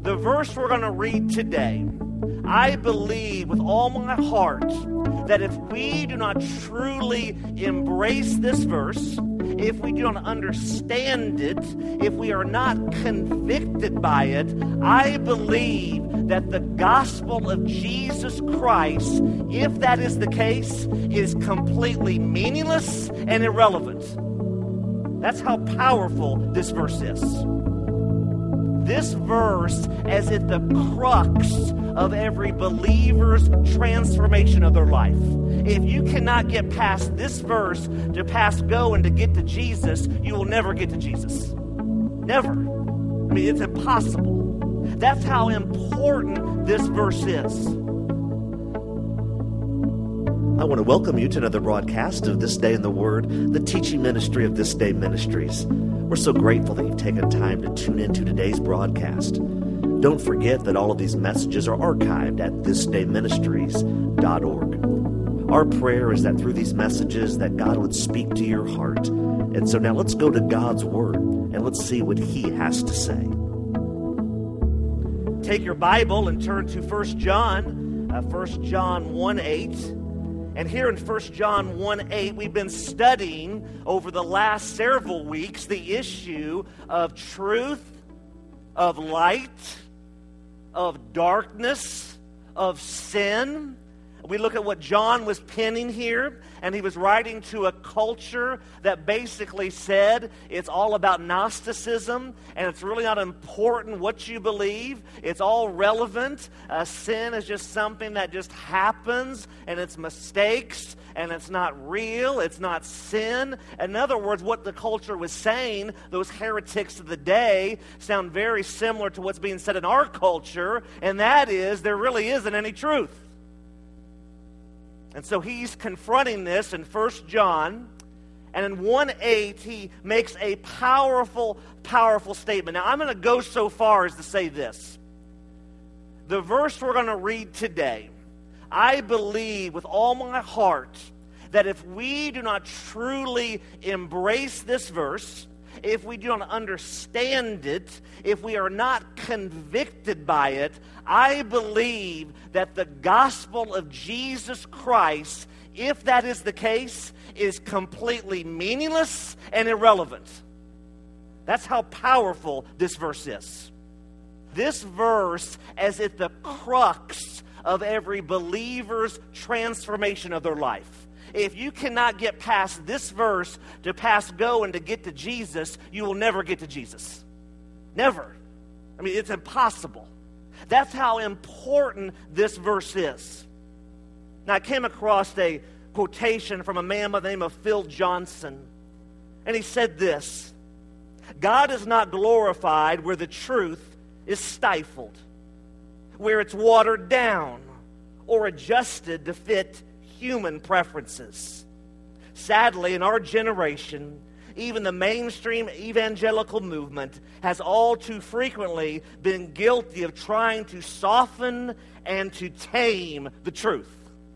The verse we're going to read today, I believe with all my heart that if we do not truly embrace this verse, if we do not understand it, if we are not convicted by it, I believe that the gospel of Jesus Christ, if that is the case, is completely meaningless and irrelevant. That's how powerful this verse is. This verse is at the crux of every believer's transformation of their life. If you cannot get past this verse to pass go and to get to Jesus, you will never get to Jesus. Never. I mean, it's impossible. That's how important this verse is. I want to welcome you to another broadcast of This Day in the Word, the teaching ministry of This Day Ministries. We're so grateful that you've taken time to tune into today's broadcast. Don't forget that all of these messages are archived at thisdayministries.org. Our prayer is that through these messages that God would speak to your heart. And so now let's go to God's Word and let's see what He has to say. Take your Bible and turn to 1 John 1:8. And here in 1 John 1:8, we've been studying over the last several weeks the issue of truth, of light, of darkness, of sin. We look at what John was penning here, and he was writing to a culture that basically said it's all about Gnosticism, and it's really not important what you believe. It's all relevant. Sin is just something that just happens, and it's mistakes, and it's not real. It's not sin. In other words, what the culture was saying, those heretics of the day, sound very similar to what's being said in our culture, and that is there really isn't any truth. And so he's confronting this in 1 John, and in 1:8 he makes a powerful, powerful statement. Now I'm going to go so far as to say this. The verse we're going to read today, I believe with all my heart that if we do not truly embrace this verse, if we do not understand it, if we are not convicted by it, I believe that the gospel of Jesus Christ, if that is the case, is completely meaningless and irrelevant. That's how powerful this verse is. This verse is at the crux of every believer's transformation of their life. If you cannot get past this verse to pass go and to get to Jesus, you will never get to Jesus. Never. I mean, it's impossible. That's how important this verse is. Now, I came across a quotation from a man by the name of Phil Johnson, and he said this: God is not glorified where the truth is stifled, where it's watered down or adjusted to fit human preferences. Sadly, in our generation, even the mainstream evangelical movement has all too frequently been guilty of trying to soften and to tame the truth.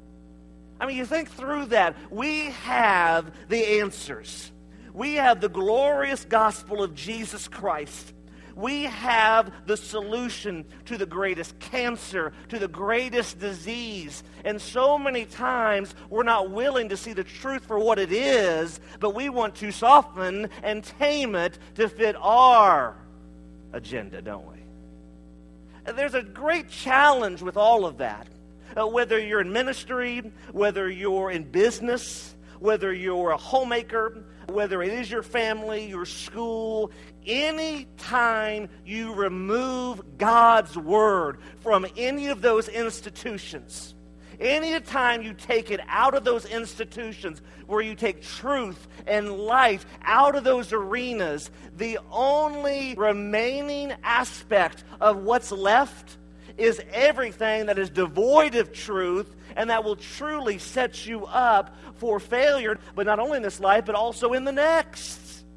I mean, you think through that. We have the answers. We have the glorious gospel of Jesus Christ. We have the solution to the greatest cancer, to the greatest disease. And so many times we're not willing to see the truth for what it is, but we want to soften and tame it to fit our agenda, don't we? There's a great challenge with all of that. Whether you're in ministry, whether you're in business, whether you're a homemaker, whether it is your family, your school, any time you remove God's word from any of those institutions, any time you take it out of those institutions, where you take truth and light out of those arenas, the only remaining aspect of what's left is everything that is devoid of truth and that will truly set you up for failure, but not only in this life, but also in the next.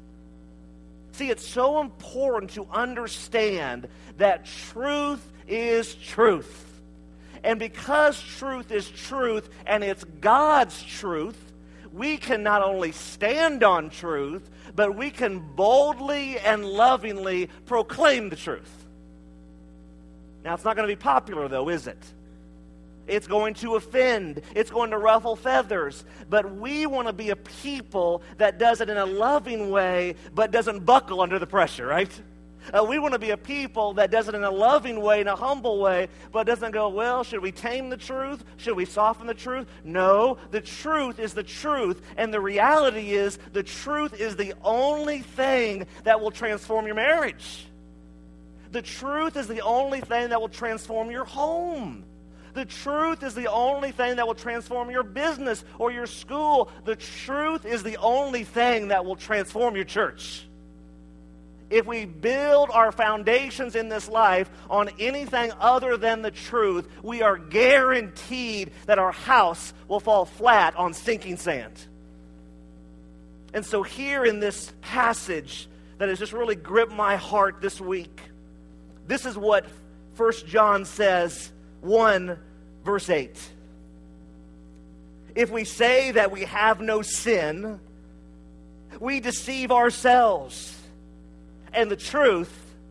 See, it's so important to understand that truth is truth. And because truth is truth and it's God's truth, we can not only stand on truth, but we can boldly and lovingly proclaim the truth. Now, it's not going to be popular, though, is it? It's going to offend. It's going to ruffle feathers. But we want to be a people that does it in a loving way, but doesn't buckle under the pressure, right? We want to be a people that does it in a loving way, in a humble way, but doesn't go, well, should we tame the truth? Should we soften the truth? No, the truth is the truth. And the reality is the truth is the only thing that will transform your marriage. The truth is the only thing that will transform your home. The truth is the only thing that will transform your business or your school. The truth is the only thing that will transform your church. If we build our foundations in this life on anything other than the truth, we are guaranteed that our house will fall flat on sinking sand. And so here in this passage that has just really gripped my heart this week, this is what 1 John says, 1 verse 8. If we say that we have no sin, we deceive ourselves, and the truth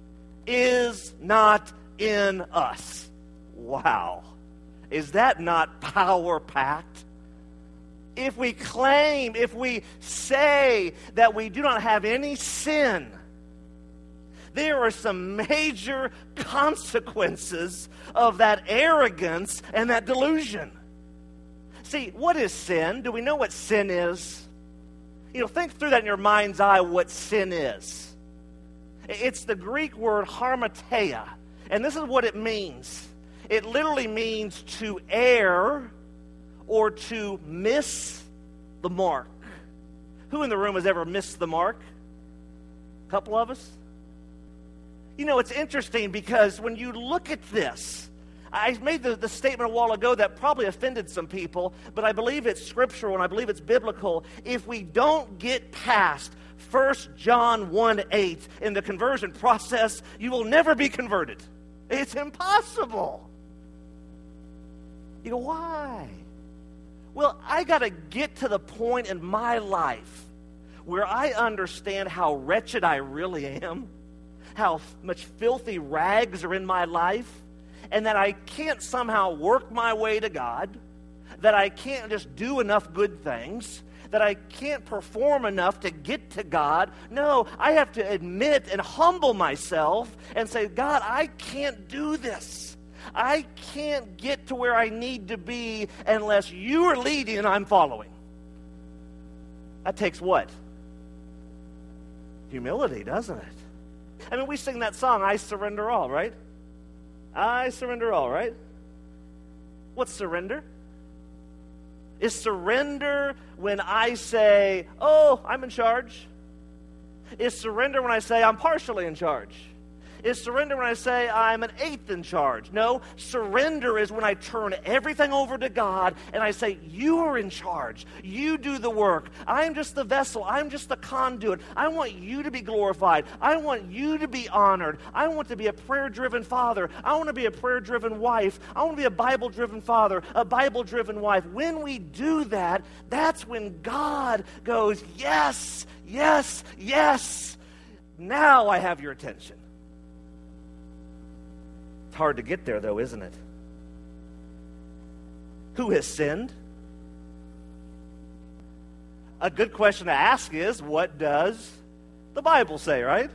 is not in us. Wow. Is that not power-packed? If we claim, if we say that we do not have any sin, there are some major consequences of that arrogance and that delusion. See, what is sin? Do we know what sin is? Think through that in your mind's eye, what sin is. It's the Greek word harmateia, and this is what it means. It literally means to err or to miss the mark. Who in the room has ever missed the mark? A couple of us? It's interesting because when you look at this, I made the statement a while ago that probably offended some people, but I believe it's scriptural and I believe it's biblical. If we don't get past 1 John 1:8 in the conversion process, you will never be converted. It's impossible. You go, why? Well, I got to get to the point in my life where I understand how wretched I really am, how much filthy rags are in my life, and that I can't somehow work my way to God, that I can't just do enough good things, that I can't perform enough to get to God. No, I have to admit and humble myself and say, God, I can't do this. I can't get to where I need to be unless you are leading and I'm following. That takes what? Humility, doesn't it? I mean, we sing that song, I surrender all, right? I surrender all, right? What's surrender? Is surrender when I say, oh, I'm in charge? Is surrender when I say I'm partially in charge? Is surrender when I say I'm an eighth in charge? No, surrender is when I turn everything over to God and I say, you are in charge. You do the work. I'm just the vessel. I'm just the conduit. I want you to be glorified. I want you to be honored. I want to be a prayer-driven father. I want to be a prayer-driven wife. I want to be a Bible-driven father, a Bible-driven wife. When we do that, that's when God goes, yes, yes, yes. Now I have your attention. It's hard to get there, though, isn't it? Who has sinned? A good question to ask is, what does the Bible say, right?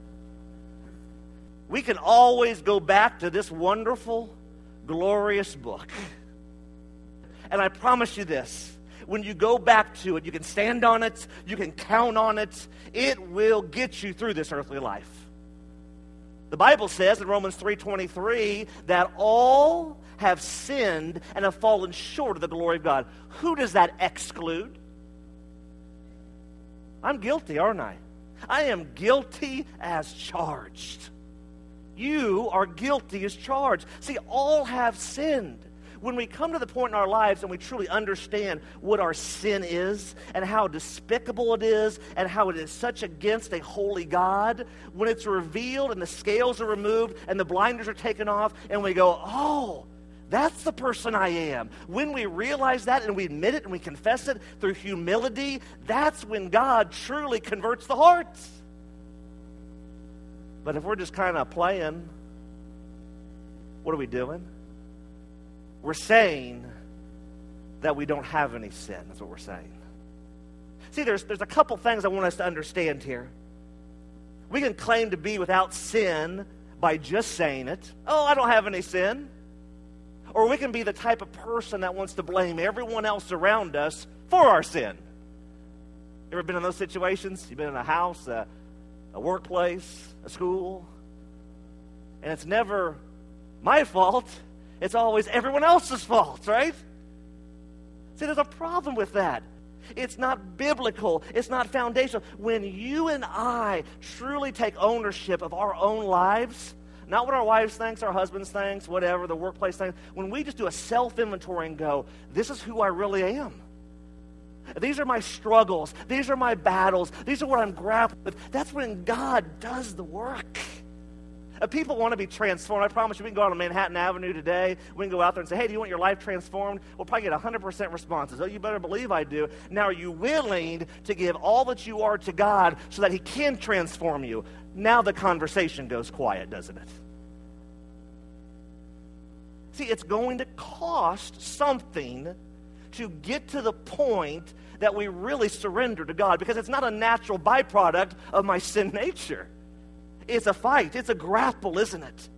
We can always go back to this wonderful, glorious book. And I promise you this, when you go back to it, you can stand on it, you can count on it, it will get you through this earthly life. The Bible says in Romans 3:23 that all have sinned and have fallen short of the glory of God. Who does that exclude? I'm guilty, aren't I? I am guilty as charged. You are guilty as charged. See, all have sinned. When we come to the point in our lives and we truly understand what our sin is and how despicable it is and how it is such against a holy God, when it's revealed and the scales are removed and the blinders are taken off and we go, oh, that's the person I am. When we realize that and we admit it and we confess it through humility, that's when God truly converts the hearts. But if we're just kind of playing, what are we doing? We're saying that we don't have any sin. That's what we're saying. See, there's a couple things I want us to understand here. We can claim to be without sin by just saying it. Oh, I don't have any sin. Or we can be the type of person that wants to blame everyone else around us for our sin. You ever been in those situations? You've been in a house, a workplace, a school, and it's never my fault. It's always everyone else's fault, right? See, there's a problem with that. It's not biblical. It's not foundational. When you and I truly take ownership of our own lives, not what our wives think, our husbands think, whatever, the workplace thinks, when we just do a self-inventory and go, this is who I really am. These are my struggles. These are my battles. These are what I'm grappling with. That's when God does the work. People want to be transformed. I promise you, we can go out on Manhattan Avenue today. We can go out there and say, hey, do you want your life transformed? We'll probably get 100% responses. Oh, you better believe I do. Now, are you willing to give all that you are to God so that he can transform you? Now the conversation goes quiet, doesn't it? See, it's going to cost something to get to the point that we really surrender to God, because it's not a natural byproduct of my sin nature. It's a fight. It's a grapple, isn't it?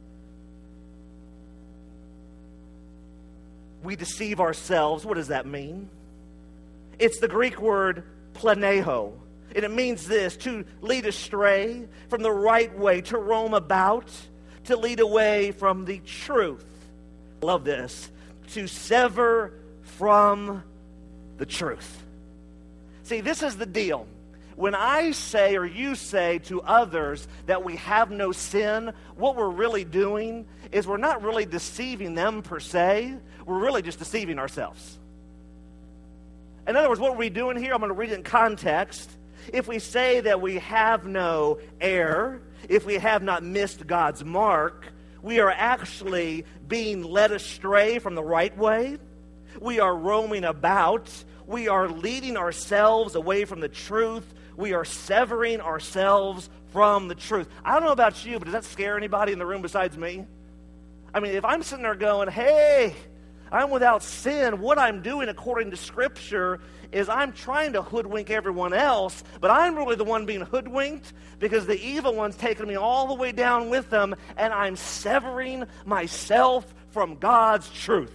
We deceive ourselves. What does that mean? It's the Greek word planeho, and it means this: to lead astray from the right way, to roam about, to lead away from the truth. I love this. To sever from the truth. See, this is the deal. When I say, or you say to others that we have no sin, what we're really doing is we're not really deceiving them per se. We're really just deceiving ourselves. In other words, what are we doing here? I'm going to read it in context. If we say that we have no error, if we have not missed God's mark, we are actually being led astray from the right way. We are roaming about. We are leading ourselves away from the truth. We are severing ourselves from the truth. I don't know about you, but does that scare anybody in the room besides me? I mean, if I'm sitting there going, hey, I'm without sin, what I'm doing according to Scripture is I'm trying to hoodwink everyone else, but I'm really the one being hoodwinked because the evil one's taking me all the way down with them, and I'm severing myself from God's truth.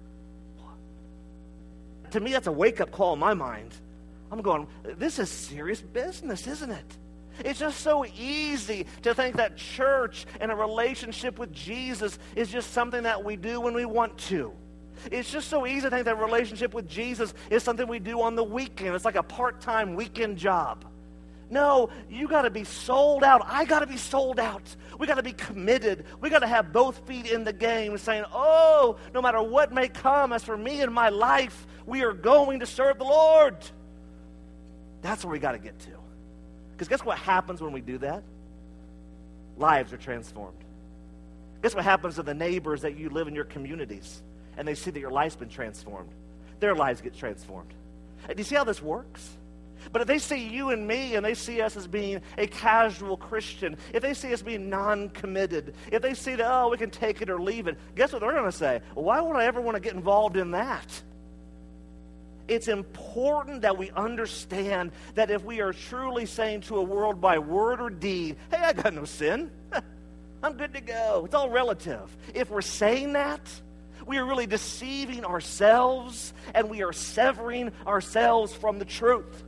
To me, that's a wake-up call in my mind. I'm going, this is serious business, isn't it? It's just so easy to think that church and a relationship with Jesus is just something that we do when we want to. It's just so easy to think that relationship with Jesus is something we do on the weekend. It's like a part-time weekend job. No, you got to be sold out. I got to be sold out. We got to be committed. We got to have both feet in the game, saying, oh, no matter what may come, as for me and my life, we are going to serve the Lord. That's where we got to get to. Because guess what happens when we do that? Lives are transformed. Guess what happens to the neighbors that you live in your communities and they see that your life's been transformed? Their lives get transformed. And do you see how this works? But if they see you and me and they see us as being a casual Christian, if they see us being non-committed, if they see that, oh, we can take it or leave it, guess what they're going to say? Well, why would I ever want to get involved in that? It's important that we understand that if we are truly saying to a world by word or deed, hey, I got no sin, I'm good to go. It's all relative. If we're saying that, we are really deceiving ourselves and we are severing ourselves from the truth.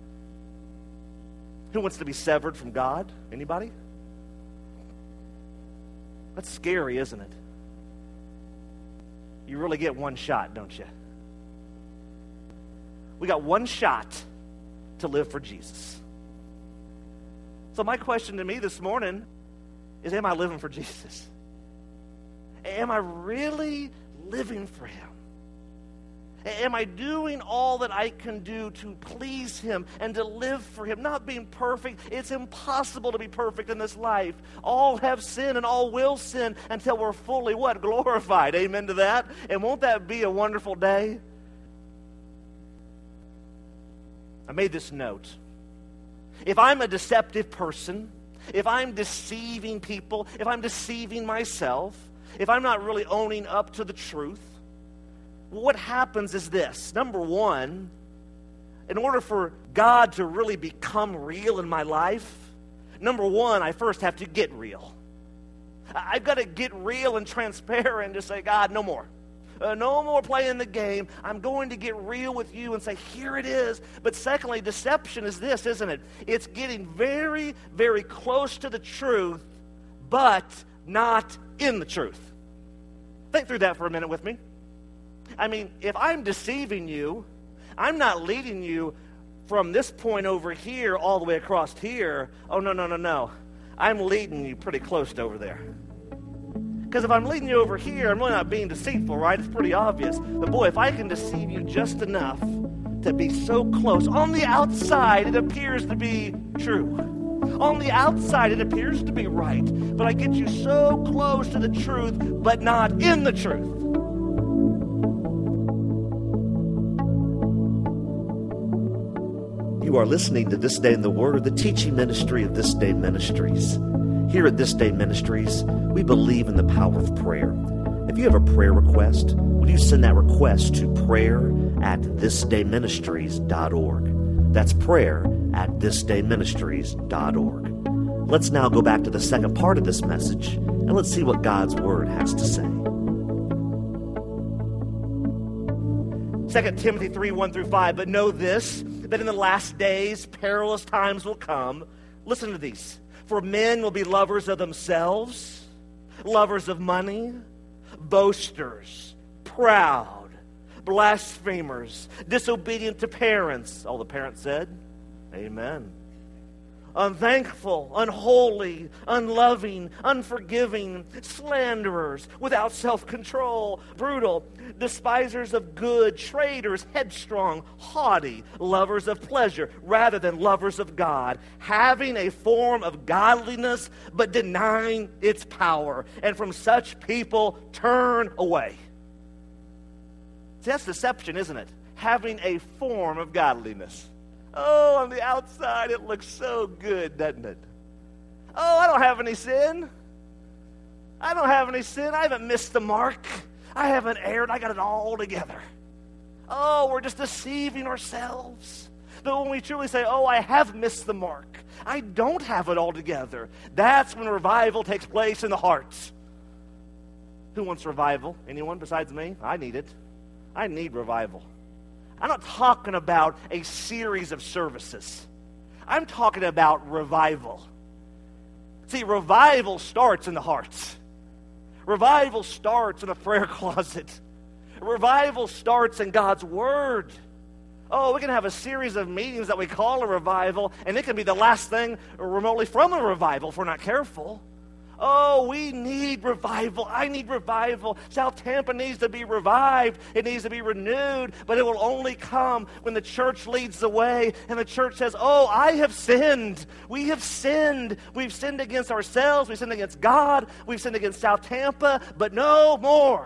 Who wants to be severed from God? Anybody? That's scary, isn't it? You really get one shot, don't you? We got one shot to live for Jesus. So my question to me this morning is, am I living for Jesus? Am I really living for him? Am I doing all that I can do to please him and to live for him? Not being perfect. It's impossible to be perfect in this life. All have sinned and all will sin until we're fully what? Glorified. Amen to that? And won't that be a wonderful day? I made this note. If I'm a deceptive person, if I'm deceiving people, if I'm deceiving myself, if I'm not really owning up to the truth, what happens is this. Number one, in order for God to really become real in my life, number one, I first have to get real. I've got to get real and transparent and just say, God, no more. No more playing the game. I'm going to get real with you and say, here it is. But secondly, deception is this, isn't it? It's getting very, very close to the truth, but not in the truth. Think through that for a minute with me. I mean, if I'm deceiving you, I'm not leading you from this point over here all the way across here. Oh, no. I'm leading you pretty close to over there. Because if I'm leading you over here, I'm really not being deceitful, right? It's pretty obvious. But boy, if I can deceive you just enough to be so close, on the outside it appears to be true. On the outside it appears to be right. But I get you so close to the truth, but not in the truth. You are listening to This Day in the Word, the teaching ministry of This Day Ministries. Here at This Day Ministries, we believe in the power of prayer. If you have a prayer request, would you send that request to prayer@thisdayministries.org. That's prayer@thisdayministries.org. Let's now go back to the second part of this message, and let's see what God's Word has to say. 2 Timothy 3:1-5, but know this, that in the last days perilous times will come. Listen to these. For men will be lovers of themselves, lovers of money, boasters, proud, blasphemers, disobedient to parents. All the parents said, amen. Unthankful, unholy, unloving, unforgiving, slanderers, without self-control, brutal, despisers of good, traitors, headstrong, haughty, lovers of pleasure rather than lovers of God, having a form of godliness but denying its power. And from such people turn away. See, that's deception, isn't it? Having a form of godliness. Oh, on the outside, it looks so good, doesn't it? Oh, I don't have any sin. I haven't missed the mark. I haven't erred. I got it all together. Oh, we're just deceiving ourselves. But when we truly say, oh, I have missed the mark, I don't have it all together, that's when revival takes place in the hearts. Who wants revival? Anyone besides me? I need it. I need revival. I'm not talking about a series of services. I'm talking about revival. See, revival starts in the hearts. Revival starts in a prayer closet. Revival starts in God's Word. Oh, we can have a series of meetings that we call a revival, and it can be the last thing remotely from a revival if we're not careful. Oh, we need revival. I need revival. South Tampa needs to be revived. It needs to be renewed, but it will only come when the church leads the way and the church says, oh, I have sinned. We have sinned. We've sinned against ourselves. We've sinned against God. We've sinned against South Tampa, but no more.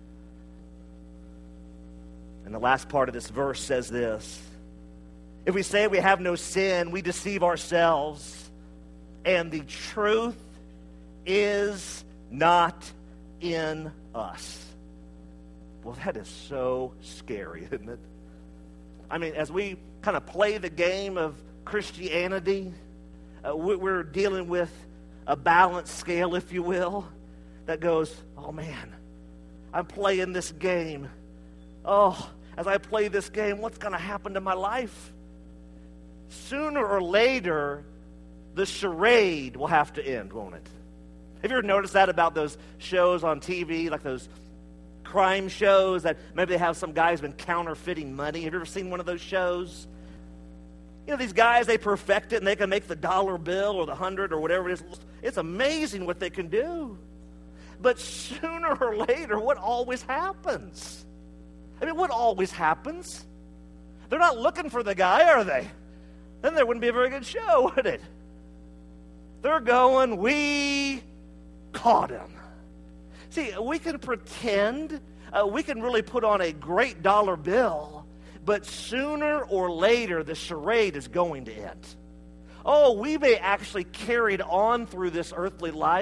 And the last part of this verse says this. If we say we have no sin, we deceive ourselves, and the truth is not in us. Well, that is so scary, isn't it? I mean, as we kind of play the game of Christianity, we're dealing with a balance scale, if you will, that goes, oh man, I'm playing this game. Oh, as I play this game, what's going to happen to my life? Sooner or later, the charade will have to end, won't it? Have you ever noticed that about those shows on TV, like those crime shows that maybe they have some guy who's been counterfeiting money? Have you ever seen one of those shows? You know, these guys, they perfect it and they can make the dollar bill or the 100 or whatever it is. It's amazing what they can do. But sooner or later, what always happens? I mean, what always happens? They're not looking for the guy, are they? Then there wouldn't be a very good show, would it? They're going, we caught him. See, we can pretend, we can really put on a great dollar bill, but sooner or later the charade is going to end. Oh, we may actually carry it on through this earthly life,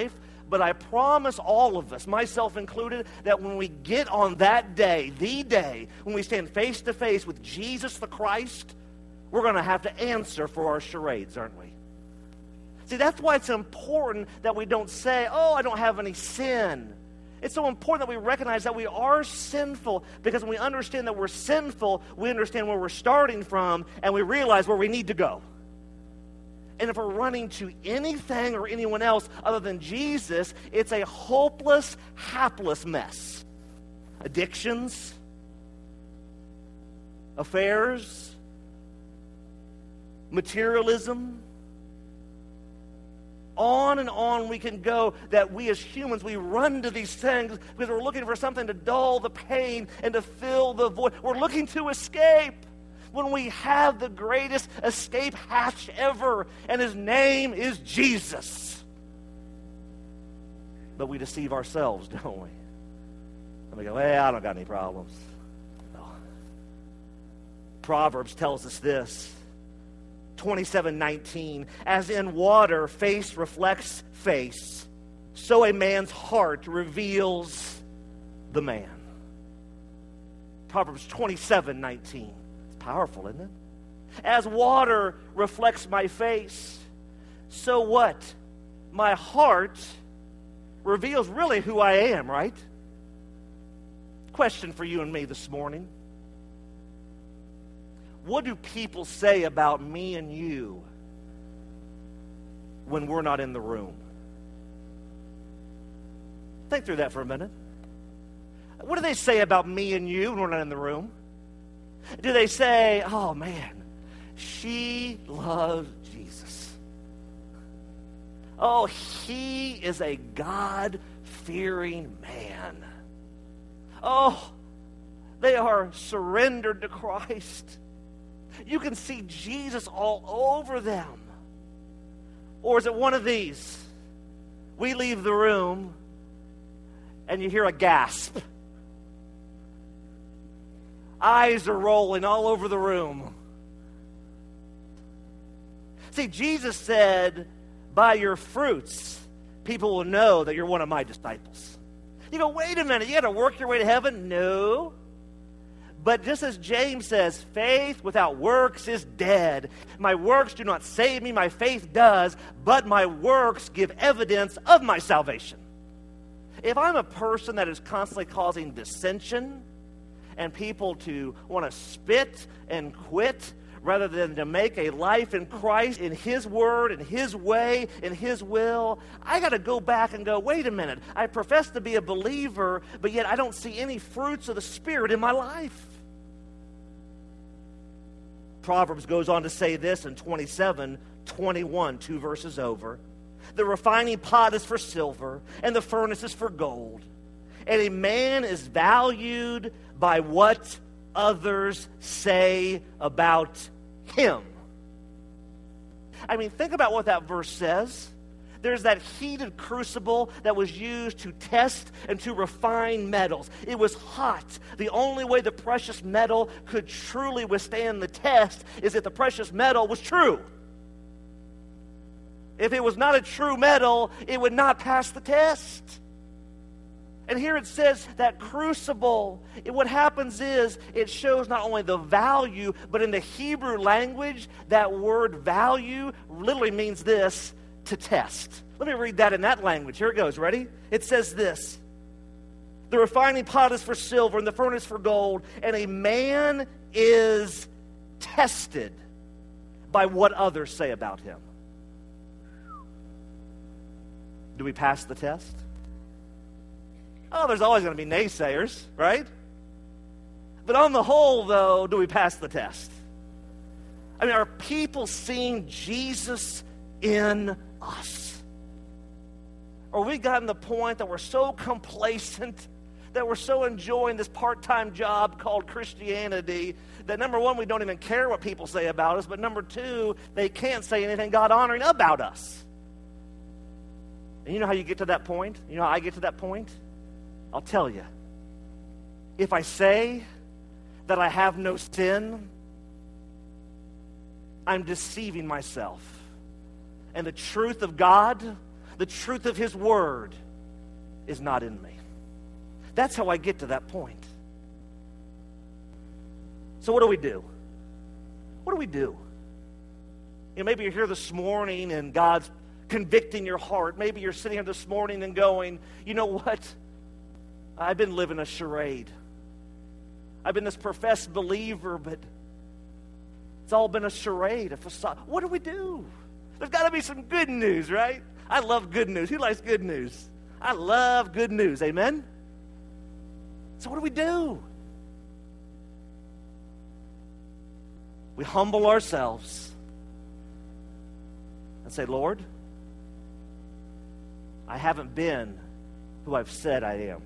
But I promise all of us, myself included, that when we get on that day, the day, when we stand face to face with Jesus the Christ, we're going to have to answer for our charades, aren't we? See, that's why it's important that we don't say, oh, I don't have any sin. It's so important that we recognize that we are sinful, because when we understand that we're sinful, we understand where we're starting from, and we realize where we need to go. And if we're running to anything or anyone else other than Jesus, it's a hopeless, hapless mess. Addictions, affairs, materialism, on and on we can go, that we as humans, we run to these things because we're looking for something to dull the pain and to fill the void. We're looking to escape when we have the greatest escape hatch ever, and his name is Jesus. But we deceive ourselves, don't we? And we go, well, I don't got any problems. No. Proverbs tells us this. 27:19, as in water face reflects face, so a man's heart reveals the man. Proverbs 27:19. It's powerful, isn't it? As water reflects my face, so what? My heart reveals really who I am, right? Question for you and me this morning. What do people say about me and you when we're not in the room? Think through that for a minute. What do they say about me and you when we're not in the room? Do they say, oh man, she loves Jesus. Oh, he is a God-fearing man. Oh, they are surrendered to Christ. You can see Jesus all over them. Or is it one of these? We leave the room and you hear a gasp. Eyes are rolling all over the room. See, Jesus said, by your fruits, people will know that you're one of my disciples. You go, wait a minute, you got to work your way to heaven? No. But just as James says, faith without works is dead. My works do not save me, my faith does, but my works give evidence of my salvation. If I'm a person that is constantly causing dissension and people to want to spit and quit rather than to make a life in Christ, in his word, in his way, in his will, I got to go back and go, wait a minute, I profess to be a believer, but yet I don't see any fruits of the Spirit in my life. Proverbs goes on to say this in 27:21, 2 verses over. The refining pot is for silver, and the furnace is for gold. And a man is valued by what others say about him. I mean, think about what that verse says. There's that heated crucible that was used to test and to refine metals. It was hot. The only way the precious metal could truly withstand the test is if the precious metal was true. If it was not a true metal, it would not pass the test. And here it says that crucible, what happens is it shows not only the value, but in the Hebrew language, that word value literally means this, to test. Let me read that in that language. Here it goes. Ready? It says this. The refining pot is for silver and the furnace for gold, and a man is tested by what others say about him. Do we pass the test? Oh, there's always going to be naysayers, right? But on the whole, though, do we pass the test? I mean, are people seeing Jesus in us? Or we gotten the point that we're so complacent, that we're so enjoying this part-time job called Christianity, that number one, we don't even care what people say about us, but number two, they can't say anything God-honoring about us. And you know how you get to that point? You know how I get to that point? I'll tell you. If I say that I have no sin, I'm deceiving myself. And the truth of God, the truth of His Word is not in me. That's how I get to that point. So what do we do? What do we do? You know, maybe you're here this morning and God's convicting your heart. Maybe you're sitting here this morning and going, you know what? I've been living a charade. I've been this professed believer, but it's all been a charade, a facade. What do we do? There's got to be some good news, right? I love good news. Who likes good news? I love good news. Amen? So what do we do? We humble ourselves and say, Lord, I haven't been who I've said I am.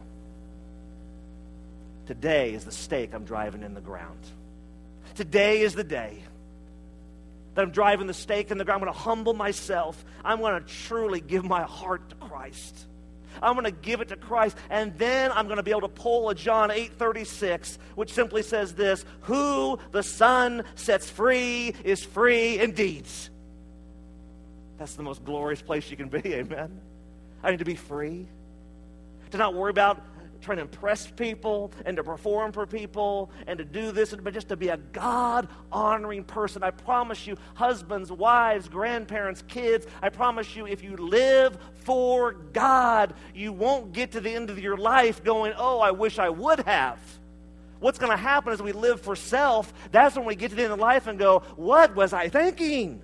Today is the stake I'm driving in the ground. Today is the day that I'm driving the stake in the ground. I'm going to humble myself. I'm going to truly give my heart to Christ. I'm going to give it to Christ, and then I'm going to be able to pull a John 8:36, which simply says this: who the Son sets free is free indeed. That's the most glorious place you can be, amen? I need to be free, to not worry about trying to impress people and to perform for people and to do this, but just to be a God-honoring person. I promise you, husbands, wives, grandparents, kids, I promise you, if you live for God, you won't get to the end of your life going, oh, I wish I would have. What's going to happen is we live for self. That's when we get to the end of life and go, what was I thinking?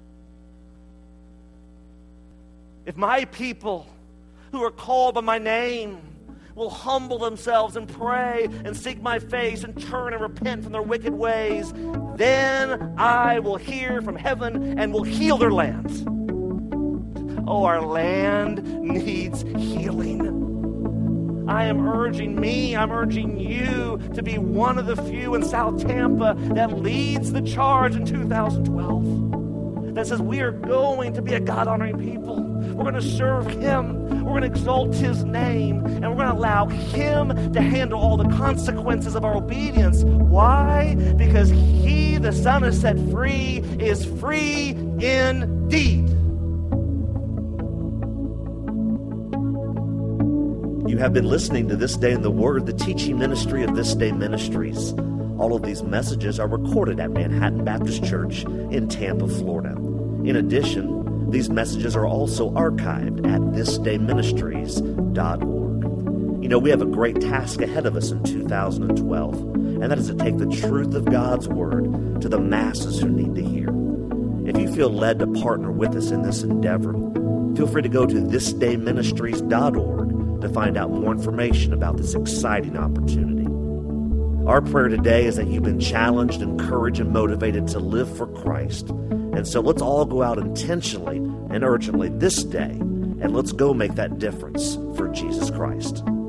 If my people who are called by my name will humble themselves and pray and seek my face and turn and repent from their wicked ways, then I will hear from heaven and will heal their land. Oh, our land needs healing. I'm urging you to be one of the few in South Tampa that leads the charge in 2012. That says we are going to be a God-honoring people. We're going to serve Him. We're going to exalt His name. And we're going to allow Him to handle all the consequences of our obedience. Why? Because He, the Son, is set free, is free indeed. You have been listening to This Day in the Word, the teaching ministry of This Day Ministries. All of these messages are recorded at Manhattan Baptist Church in Tampa, Florida. In addition, these messages are also archived at thisdayministries.org. You know, we have a great task ahead of us in 2012, and that is to take the truth of God's Word to the masses who need to hear. If you feel led to partner with us in this endeavor, feel free to go to thisdayministries.org to find out more information about this exciting opportunity. Our prayer today is that you've been challenged, encouraged, and motivated to live for Christ. And so let's all go out intentionally and urgently this day, and let's go make that difference for Jesus Christ.